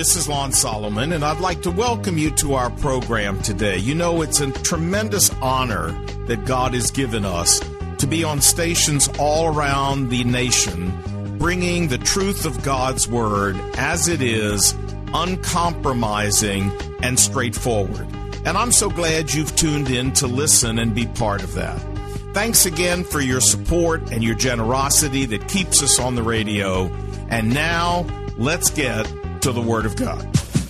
this is Lon Solomon, and I'd like to welcome you to our program today. You know, it's a tremendous honor that God has given us to be on stations all around the nation, bringing the truth of God's Word as it is, uncompromising and straightforward. And I'm so glad you've tuned in to listen and be part of that. Thanks again for your support and your generosity that keeps us on the radio. And now, let's get to the Word of God.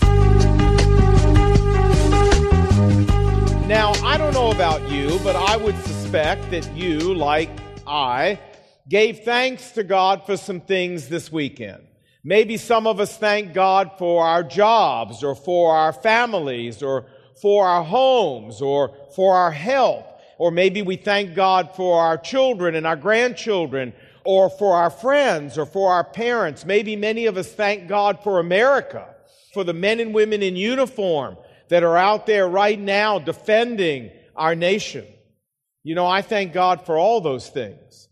Now, I don't know about you, but I would suspect that you, like I, gave thanks to God for some things this weekend. Maybe some of us thank God for our jobs, or for our families, or for our homes, or for our health. Or maybe we thank God for our children and our grandchildren, or for our friends, or for our parents. Maybe many of us thank God for America, for the men and women in uniform that are out there right now defending our nation. You know, I thank God for all those things.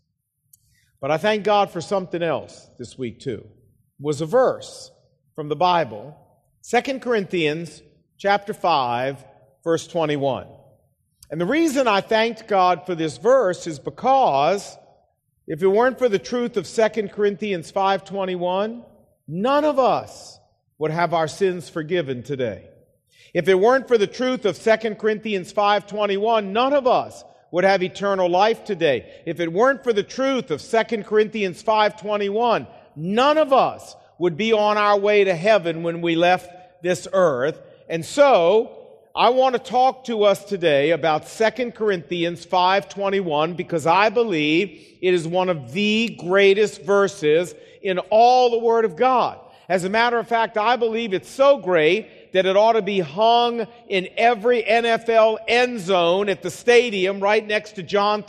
But I thank God for something else this week too. It was a verse from the Bible, 2 Corinthians chapter 5, verse 21. And the reason I thanked God for this verse is because if it weren't for the truth of 2 Corinthians 5:21, none of us would have our sins forgiven today. If it weren't for the truth of 2 Corinthians 5:21, none of us would have eternal life today. If it weren't for the truth of 2 Corinthians 5:21, none of us would be on our way to heaven when we left this earth. And so, I want to talk to us today about 2 Corinthians 5:21 because I believe it is one of the greatest verses in all the Word of God. As a matter of fact, I believe it's so great that it ought to be hung in every NFL end zone at the stadium right next to John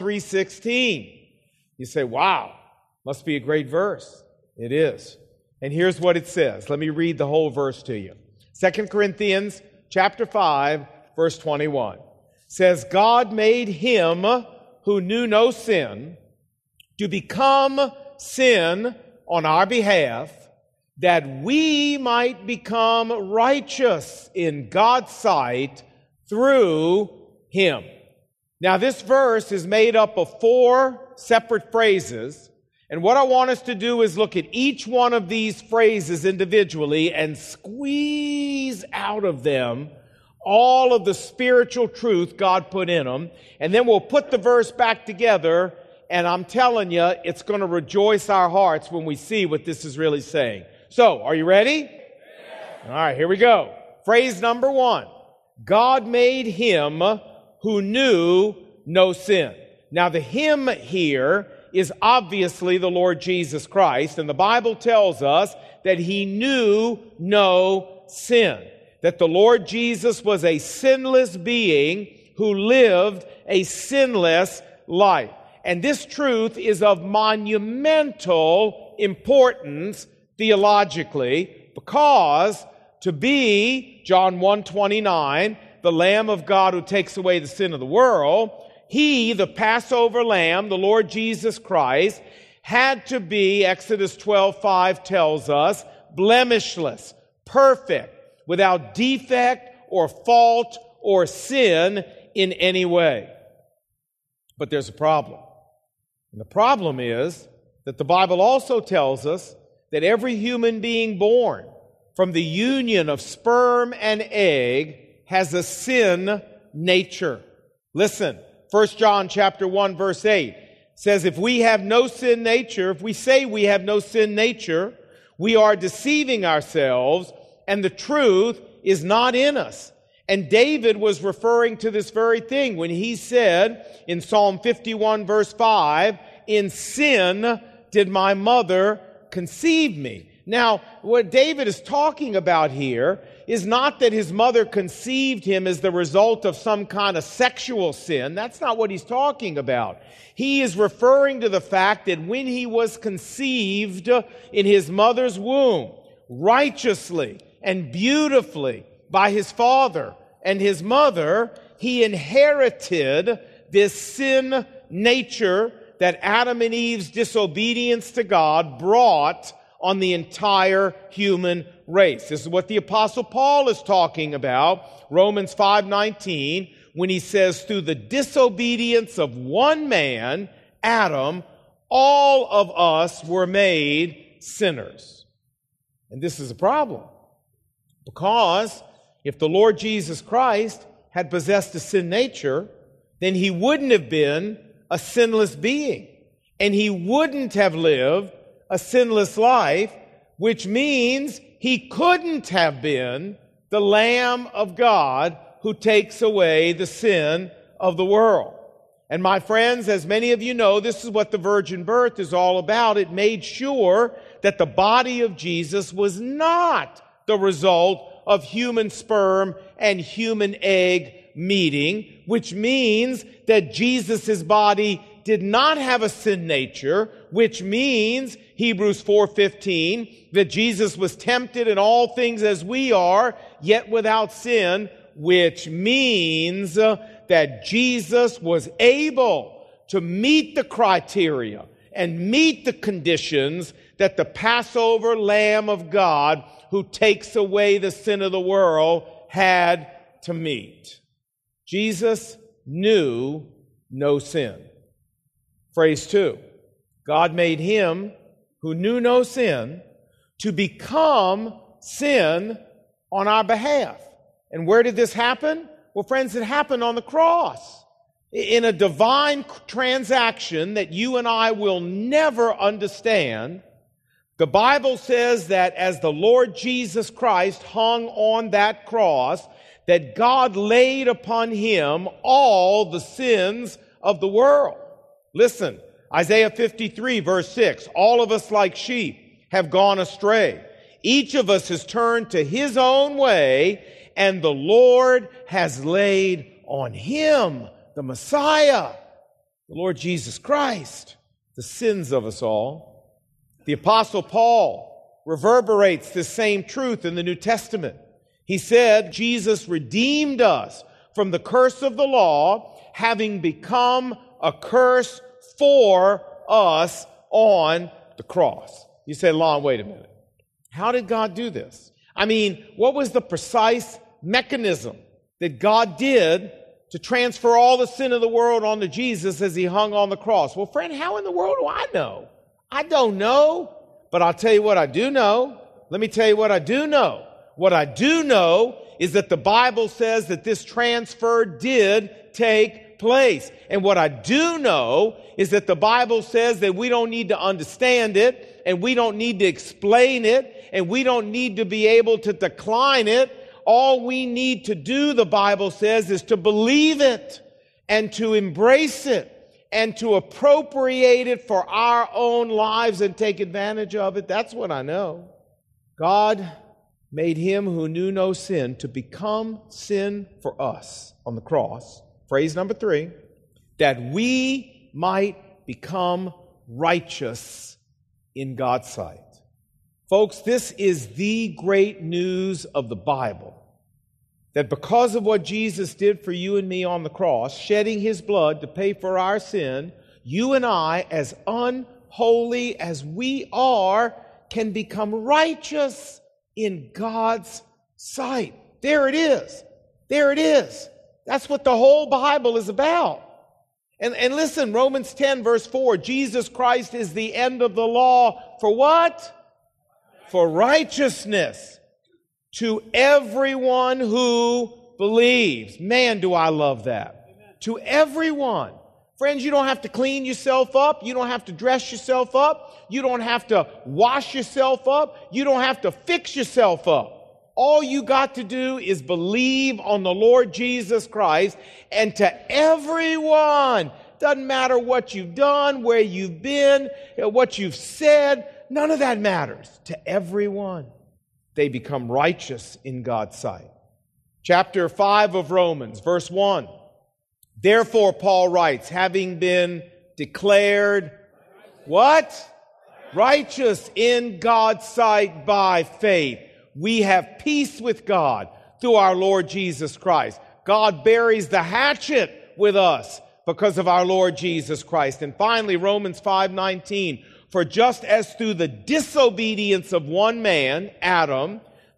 3:16. You say, wow, must be a great verse. It is. And here's what it says. Let me read the whole verse to you. 2 Corinthians chapter 5, verse 21 says, God made him who knew no sin to become sin on our behalf, that we might become righteous in God's sight through him. Now, this verse is made up of 4 separate phrases, and what I want us to do is look at each one of these phrases individually and squeeze out of them all of the spiritual truth God put in them. And then we'll put the verse back together, and I'm telling you, it's going to rejoice our hearts when we see what this is really saying. So, are you ready? All right, here we go. Phrase number 1. God made him who knew no sin. Now, the him here is obviously the Lord Jesus Christ, and the Bible tells us that he knew no sin. That the Lord Jesus was a sinless being who lived a sinless life. And this truth is of monumental importance theologically, because to be, John 1:29, the Lamb of God who takes away the sin of the world, he, the Passover Lamb, the Lord Jesus Christ, had to be, Exodus 12:5 tells us, blemishless, perfect, without defect or fault or sin in any way. But there's a problem. And the problem is that the Bible also tells us that every human being born from the union of sperm and egg has a sin nature. Listen, 1 John chapter 1 verse 8 says, if we have no sin nature, if we say we have no sin nature, we are deceiving ourselves, and the truth is not in us. And David was referring to this very thing when he said in Psalm 51 verse 5, in sin did my mother conceive me. Now, what David is talking about here is not that his mother conceived him as the result of some kind of sexual sin. That's not what he's talking about. He is referring to the fact that when he was conceived in his mother's womb, righteously and beautifully by his father and his mother, he inherited this sin nature that Adam and Eve's disobedience to God brought on the entire human race. This is what the Apostle Paul is talking about, Romans 5:19, when he says, through the disobedience of one man, Adam, all of us were made sinners. And this is a problem, because if the Lord Jesus Christ had possessed a sin nature, then he wouldn't have been a sinless being, and he wouldn't have lived a sinless life, which means he couldn't have been the Lamb of God who takes away the sin of the world. And my friends, as many of you know, this is what the virgin birth is all about. It made sure that the body of Jesus was not the result of human sperm and human egg meeting, which means that Jesus' body did not have a sin nature, which means, Hebrews 4:15, that Jesus was tempted in all things as we are, yet without sin, which means that Jesus was able to meet the criteria and meet the conditions that the Passover Lamb of God, who takes away the sin of the world, had to meet. Jesus knew no sin. Phrase 2, God made him who knew no sin to become sin on our behalf. And where did this happen? Well, friends, it happened on the cross. In a divine transaction that you and I will never understand, the Bible says that as the Lord Jesus Christ hung on that cross, that God laid upon him all the sins of the world. Listen, Isaiah 53, verse 6, all of us like sheep have gone astray. Each of us has turned to his own way, and the Lord has laid on him, the Messiah, the Lord Jesus Christ, the sins of us all. The Apostle Paul reverberates this same truth in the New Testament. He said, Jesus redeemed us from the curse of the law, having become a curse for us on the cross. You say, Lon, wait a minute. How did God do this? I mean, what was the precise mechanism that God did to transfer all the sin of the world onto Jesus as he hung on the cross? Well, friend, how in the world do I know? I don't know, but I'll tell you what I do know. Let me tell you what I do know. What I do know is that the Bible says that this transfer did take place. And what I do know is that the Bible says that we don't need to understand it, and we don't need to explain it, and we don't need to be able to decline it. All we need to do, the Bible says, is to believe it and to embrace it and to appropriate it for our own lives and take advantage of it. That's what I know. God made him who knew no sin to become sin for us on the cross. Phrase number 3, that we might become righteous in God's sight. Folks, this is the great news of the Bible, that because of what Jesus did for you and me on the cross, shedding his blood to pay for our sin, you and I, as unholy as we are, can become righteous in God's sight. There it is. There it is. That's what the whole Bible is about. And listen, Romans 10, verse 4, Jesus Christ is the end of the law for what? For righteousness to everyone who believes. Man, do I love that. Amen. To everyone. Friends, you don't have to clean yourself up. You don't have to dress yourself up. You don't have to wash yourself up. You don't have to fix yourself up. All you got to do is believe on the Lord Jesus Christ. And to everyone, doesn't matter what you've done, where you've been, what you've said, none of that matters. To everyone, they become righteous in God's sight. Chapter 5 of Romans, verse 1. Therefore, Paul writes, having been declared, what? Righteous in God's sight by faith. We have peace with God through our Lord Jesus Christ. God buries the hatchet with us because of our Lord Jesus Christ. And finally, Romans 5:19. For just as through the disobedience of one man, Adam,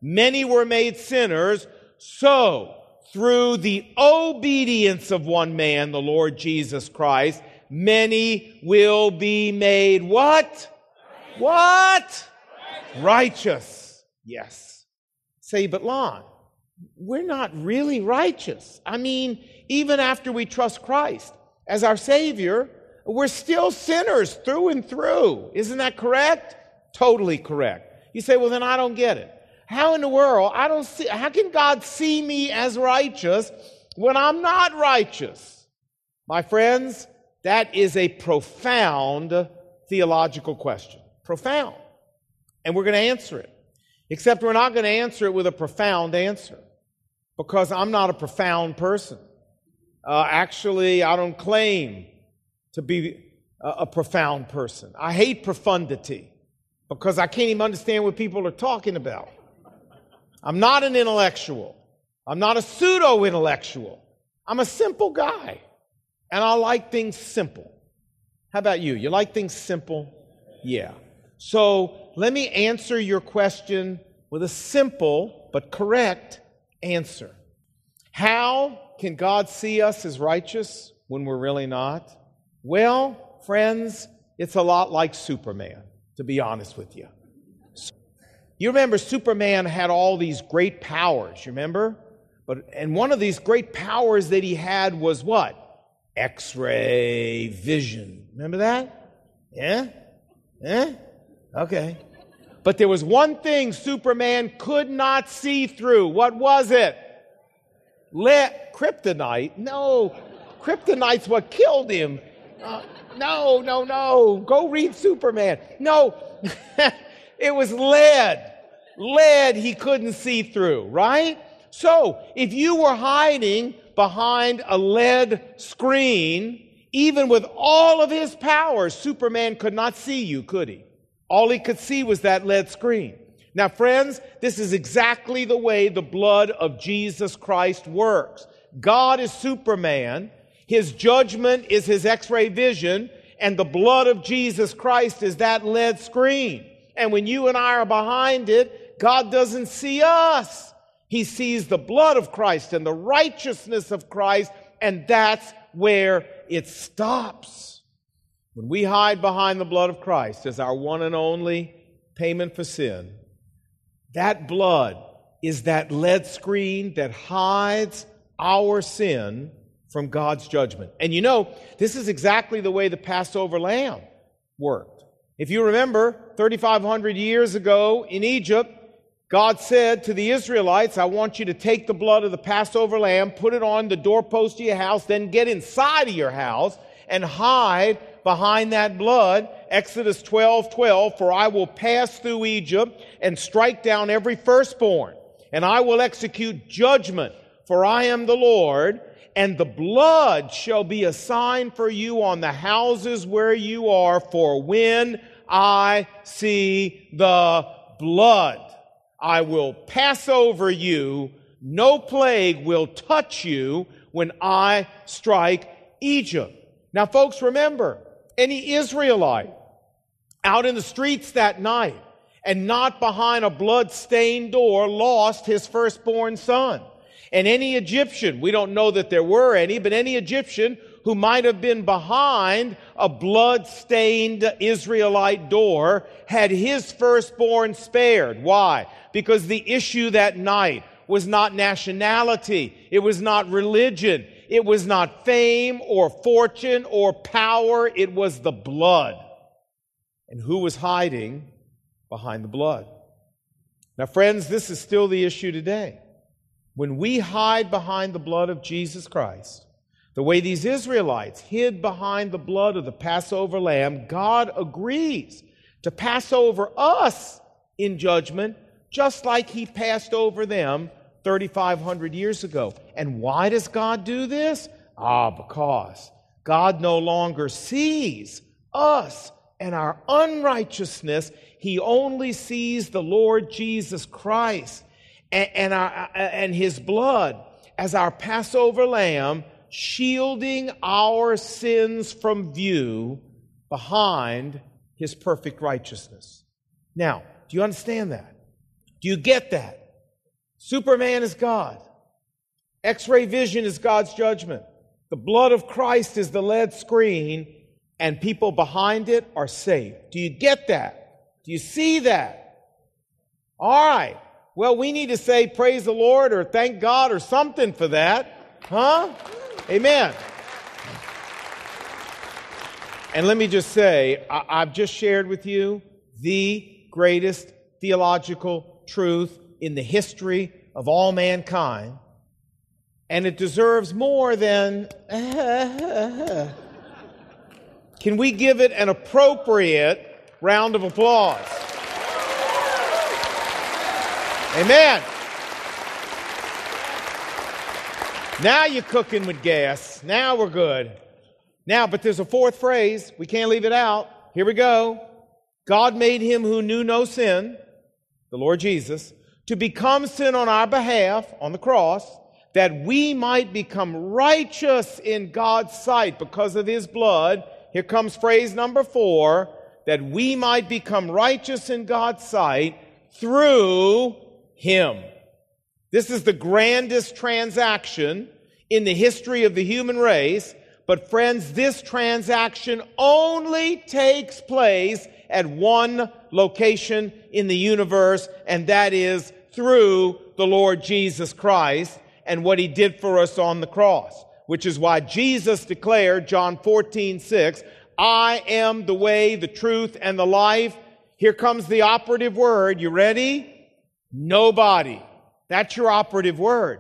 many were made sinners, so through the obedience of one man, the Lord Jesus Christ, many will be made what? What? Righteous. Yes. Say, but Lon, we're not really righteous. I mean, even after we trust Christ as our Savior, we're still sinners through and through. Isn't that correct? Totally correct. You say, well, then I don't get it. How in the world, how can God see me as righteous when I'm not righteous? My friends, that is a profound theological question. Profound. And we're going to answer it. Except we're not going to answer it with a profound answer, because I'm not a profound person. Actually, I don't claim to be a profound person. I hate profundity because I can't even understand what people are talking about. I'm not an intellectual. I'm not a pseudo-intellectual. I'm a simple guy, and I like things simple. How about you? You like things simple? Yeah. So let me answer your question with a simple but correct answer. How can God see us as righteous when we're really not? Well, friends, it's a lot like Superman, to be honest with you. You remember Superman had all these great powers, you remember? And one of these great powers that he had was what? X-ray vision. Remember that? Yeah? Yeah? Okay. But there was one thing Superman could not see through. What was it? Kryptonite? No. Kryptonite's what killed him. No. Go read Superman. No. It was lead. Lead he couldn't see through, right? So, if you were hiding behind a lead screen, even with all of his powers, Superman could not see you, could he? All he could see was that lead screen. Now, friends, this is exactly the way the blood of Jesus Christ works. God is Superman. His judgment is his X-ray vision, and the blood of Jesus Christ is that lead screen. And when you and I are behind it, God doesn't see us. He sees the blood of Christ and the righteousness of Christ, and that's where it stops. When we hide behind the blood of Christ as our one and only payment for sin, that blood is that lead screen that hides our sin from God's judgment. And you know, this is exactly the way the Passover lamb worked. If you remember, 3,500 years ago in Egypt, God said to the Israelites, I want you to take the blood of the Passover lamb, put it on the doorpost of your house, then get inside of your house and hide behind that blood. Exodus 12:12, for I will pass through Egypt and strike down every firstborn, and I will execute judgment, for I am the Lord, and the blood shall be a sign for you on the houses where you are, for when I see the blood, I will pass over you. No plague will touch you when I strike Egypt. Now, folks, remember, any Israelite out in the streets that night and not behind a blood-stained door lost his firstborn son. And any Egyptian, we don't know that there were any, but any Egyptian who might have been behind a blood-stained Israelite door had his firstborn spared. Why? Because the issue that night was not nationality. It was not religion. It was not fame or fortune or power. It was the blood. And who was hiding behind the blood? Now, friends, this is still the issue today. When we hide behind the blood of Jesus Christ, the way these Israelites hid behind the blood of the Passover lamb, God agrees to pass over us in judgment, just like he passed over them 3,500 years ago. And why does God do this? Because God no longer sees us and our unrighteousness. He only sees the Lord Jesus Christ and his blood as our Passover lamb, shielding our sins from view behind his perfect righteousness. Now, do you understand that? Do you get that? Superman is God. X-ray vision is God's judgment. The blood of Christ is the LED screen, and people behind it are saved. Do you get that? Do you see that? All right. Well, we need to say praise the Lord or thank God or something for that. Huh? Amen. And let me just say, I've just shared with you the greatest theological truth in the history of all mankind, and it deserves more than... Can we give it an appropriate round of applause? Amen. Now you're cooking with gas. Now we're good. Now, but there's a fourth phrase. We can't leave it out. Here we go. God made him who knew no sin, the Lord Jesus, to become sin on our behalf on the cross, that we might become righteous in God's sight because of his blood. Here comes phrase number 4, that we might become righteous in God's sight through him. This is the grandest transaction in the history of the human race. But friends, this transaction only takes place at one location in the universe, and that is through the Lord Jesus Christ and what he did for us on the cross, which is why Jesus declared, John 14:6, I am the way, the truth, and the life. Here comes the operative word. You ready? Nobody. That's your operative word.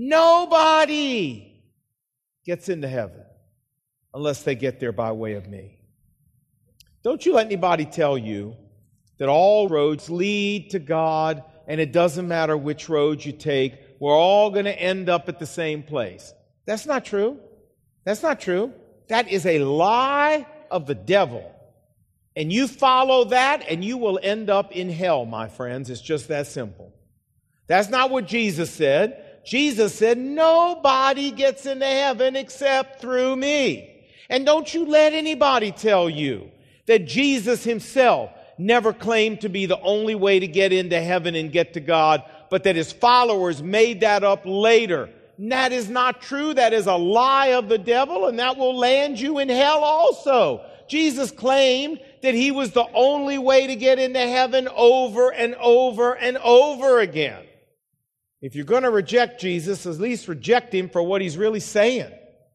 Nobody gets into heaven unless they get there by way of me. Don't you let anybody tell you that all roads lead to God and it doesn't matter which road you take, we're all going to end up at the same place. That's not true. That's not true. That is a lie of the devil. And you follow that and you will end up in hell, my friends. It's just that simple. That's not what Jesus said. Jesus said, nobody gets into heaven except through me. And don't you let anybody tell you that Jesus himself never claimed to be the only way to get into heaven and get to God, but that his followers made that up later. And that is not true. That is a lie of the devil, and that will land you in hell also. Jesus claimed that he was the only way to get into heaven over and over and over again. If you're going to reject Jesus, at least reject him for what he's really saying.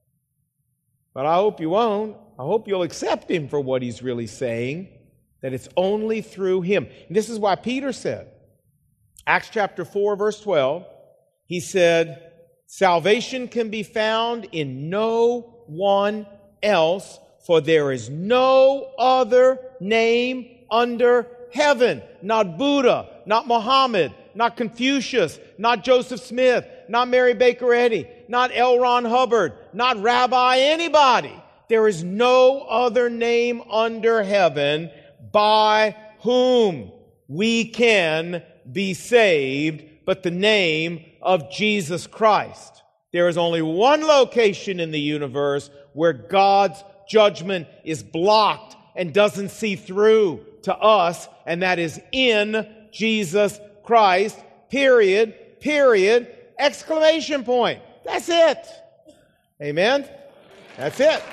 But I hope you won't. I hope you'll accept him for what he's really saying, that it's only through him. And this is why Peter said, Acts chapter 4, verse 12, he said, salvation can be found in no one else, for there is no other name under heaven. Not Buddha, not Muhammad, not Confucius, not Joseph Smith, not Mary Baker Eddy, not L. Ron Hubbard, not Rabbi anybody. There is no other name under heaven by whom we can be saved but the name of Jesus Christ. There is only one location in the universe where God's judgment is blocked and doesn't see through to us, and that is in Jesus Christ, period, exclamation point. That's it. Amen? That's it.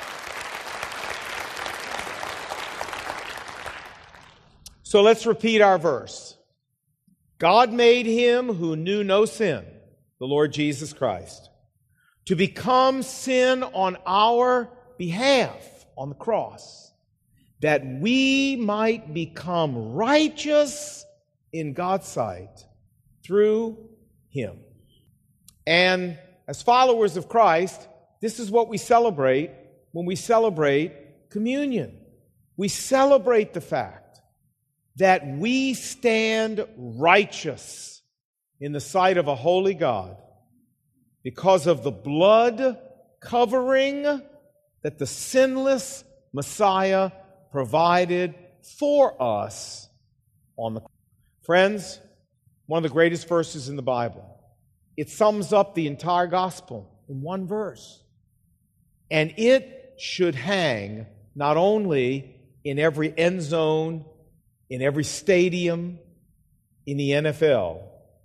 So let's repeat our verse. God made him who knew no sin, the Lord Jesus Christ, to become sin on our behalf on the cross, that we might become righteous in God's sight through him. And as followers of Christ, this is what we celebrate when we celebrate communion. We celebrate the fact that we stand righteous in the sight of a holy God because of the blood covering that the sinless Messiah provided for us on the cross. Friends, one of the greatest verses in the Bible. It sums up the entire gospel in one verse. And it should hang not only in every end zone, in every stadium, in the NFL,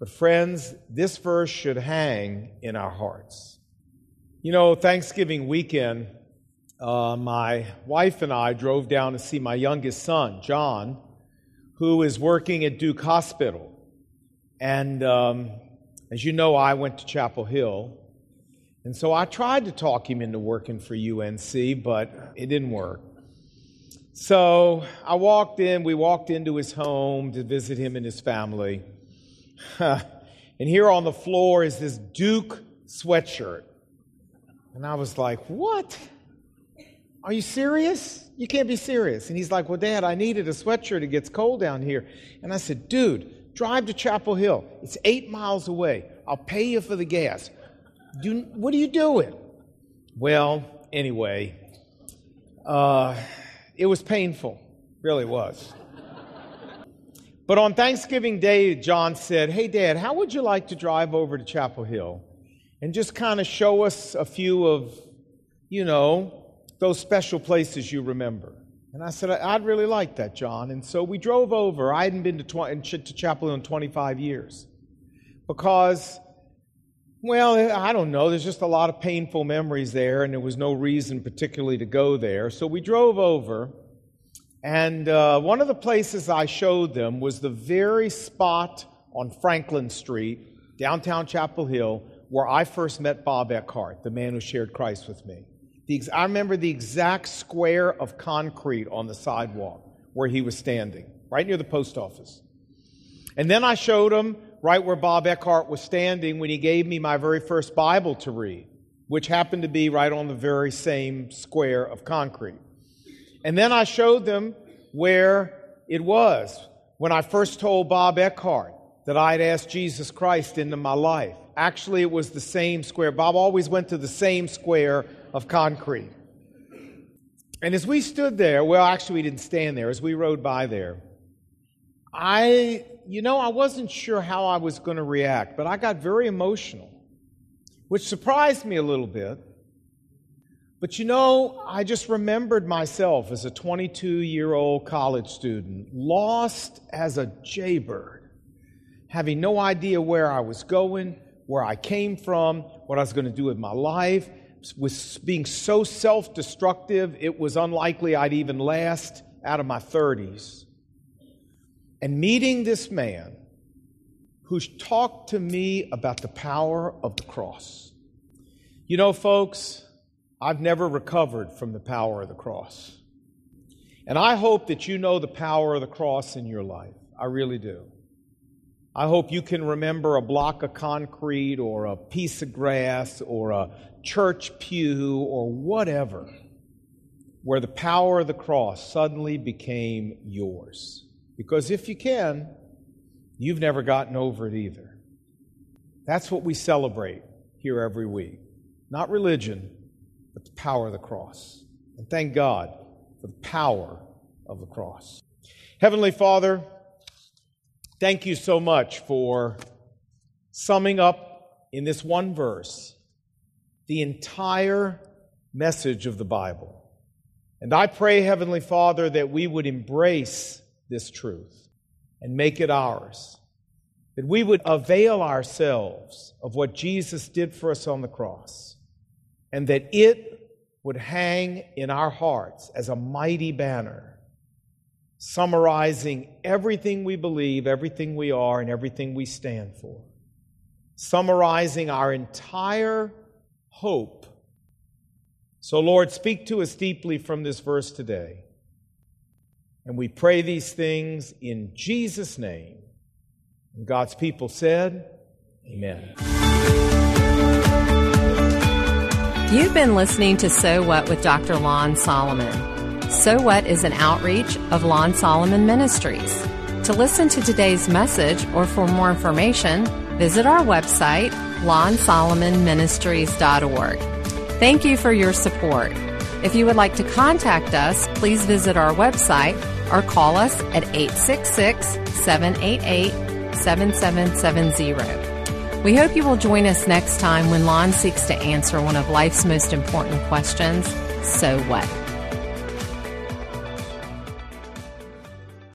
But friends, this verse should hang in our hearts. You know, Thanksgiving weekend, my wife and I drove down to see my youngest son, John, who is working at Duke Hospital. And as you know, I went to Chapel Hill. And so I tried to talk him into working for UNC, but it didn't work. So we walked into his home to visit him and his family. And here on the floor is this Duke sweatshirt. And I was like, what? Are you serious? You can't be serious. And he's like, well, Dad, I needed a sweatshirt. It gets cold down here. And I said, dude, drive to Chapel Hill. It's 8 miles away. I'll pay you for the gas. What are you doing? Well, anyway, it was painful. Really was. But on Thanksgiving Day, John said, hey, Dad, how would you like to drive over to Chapel Hill and just kind of show us a few of, those special places you remember? And I said, I'd really like that, John. And so we drove over. I hadn't been to Chapel Hill in 25 years because, well, I don't know. There's just a lot of painful memories there, and there was no reason particularly to go there. So we drove over, and one of the places I showed them was the very spot on Franklin Street, downtown Chapel Hill, where I first met Bob Eckhart, the man who shared Christ with me. I remember the exact square of concrete on the sidewalk where he was standing, right near the post office. And then I showed him right where Bob Eckhart was standing when he gave me my very first Bible to read, which happened to be right on the very same square of concrete. And then I showed them where it was when I first told Bob Eckhart that I'd asked Jesus Christ into my life. Actually, it was the same square. Bob always went to the same square of concrete. And as we stood there, well, actually we didn't stand there, as we rode by there, I wasn't sure how I was going to react, but I got very emotional, which surprised me a little bit. But I just remembered myself as a 22-year-old college student, lost as a jaybird, having no idea where I was going, where I came from, what I was going to do with my life, was being so self-destructive, it was unlikely I'd even last out of my 30s. And meeting this man who talked to me about the power of the cross. Folks, I've never recovered from the power of the cross. And I hope that you know the power of the cross in your life. I really do. I hope you can remember a block of concrete or a piece of grass or a church pew or whatever, where the power of the cross suddenly became yours. Because if you can, you've never gotten over it either. That's what we celebrate here every week. Not religion, but the power of the cross. And thank God for the power of the cross. Heavenly Father, thank you so much for summing up in this one verse the entire message of the Bible. And I pray, Heavenly Father, that we would embrace this truth and make it ours. That we would avail ourselves of what Jesus did for us on the cross. And that it would hang in our hearts as a mighty banner, summarizing everything we believe, everything we are, and everything we stand for. Summarizing our entire hope. So, Lord, speak to us deeply from this verse today. And we pray these things in Jesus' name. And God's people said, Amen. You've been listening to So What with Dr. Lon Solomon. So What is an outreach of Lon Solomon Ministries. To listen to today's message or for more information, visit our website, lonsolomonministries.org. Thank you for your support. If you would like to contact us, please visit our website or call us at 866-788-7770. We hope you will join us next time when Lon seeks to answer one of life's most important questions, so what?